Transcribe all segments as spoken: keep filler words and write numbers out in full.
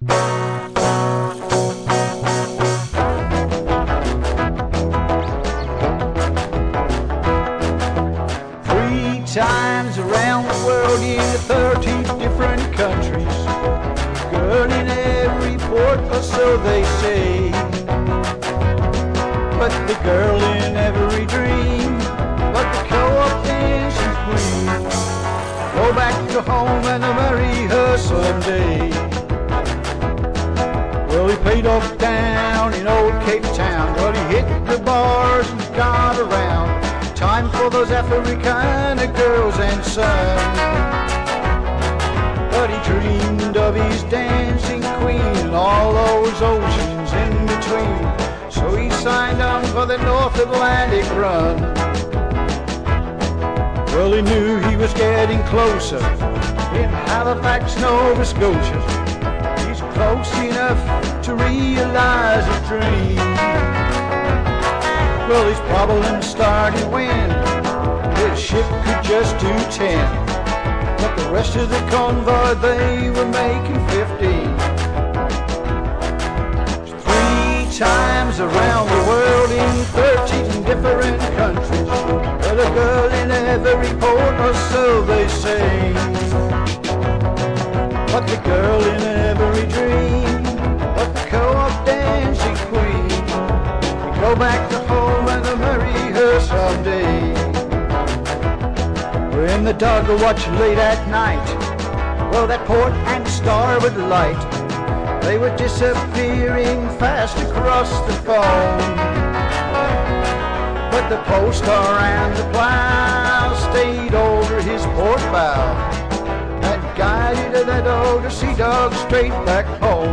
Three times around the world in thirty different countries, girl in every port, or so they say. But the girl in every dream, but the co-op dancing queen, go back to home and marry her someday. Well, he paid off down in old Cape Town, well, he hit the bars and got around. Time for those Africana girls and sons. But he dreamed of his dancing queen and all those oceans in between. So he signed on for the North Atlantic run. Well, he knew he was getting closer in Halifax, Nova Scotia. He's close enough to realize his dream. Well, his problems started when his ship could just do ten, but the rest of the convoy, they were making fifteen. Three times around the world in thirteen different countries, but a girl in every port, or so they say. But the girl in every dream, but the co-op dancing queen, we go back to home and marry her someday. We're in the dog watch late at night, well, that port and starboard light, they were disappearing fast across the foam. But the post star and the plow stayed over his port bow and guided that old sea dog straight back home.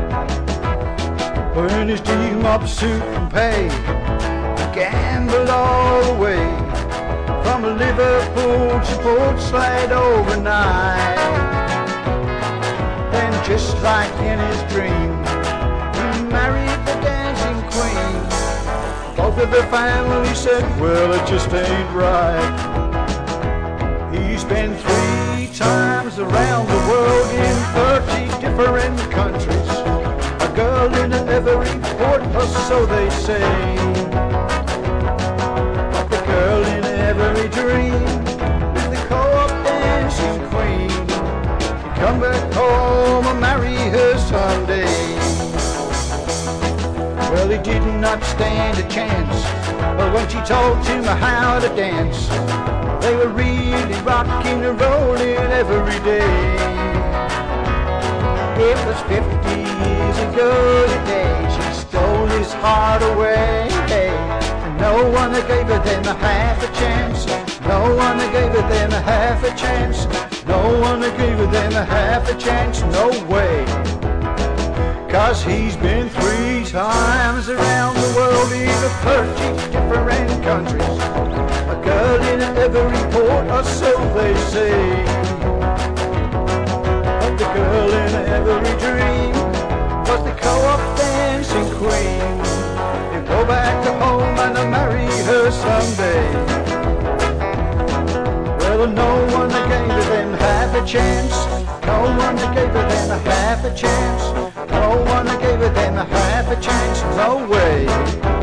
When his D-Mob suit and pay gambled all the way from Liverpool to Port Slade overnight. Then just like in his dream, he married the dancing queen. Both of the family said, well, it just ain't right. He's been three times around the world in thirty different countries, a girl in every port, or so they say. But the girl in every dream is the co-op dancing queen. You come back home and marry her someday. Well, he did not stand a chance, but when she taught him how to dance, they were really rocking and rolling every day. It was fifty years ago today, she stole his heart away. And no one that gave her them a half a chance, no one that gave her them a half a chance, no one that gave her them a half a chance, no way. Cause he's been three times around the world in thirty different countries, a girl in every port, or so they say. But the girl in every dream was the co-op dancing queen. You go back to home and marry her someday. Well, no one that gave her them half a chance, no one that gave her them a half a chance, no one that gave her them a half a chance, no way.